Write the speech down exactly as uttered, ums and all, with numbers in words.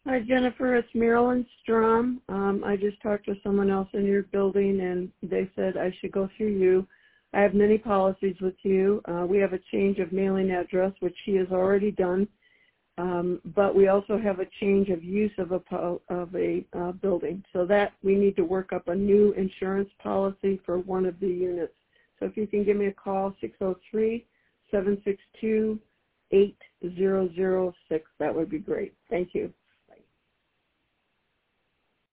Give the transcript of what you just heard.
Hi, Jennifer. It's Marilyn Strom. Um, I just talked to someone else in your building, and they said I should go through you. I have many policies with you. Uh, we have a change of mailing address, which she has already done, um, but we also have a change of use of a, po- of a uh, building. So that we need to work up a new insurance policy for one of the units. So if you can give me a call, six oh three, seven six two, eight zero zero six, that would be great. Thank you.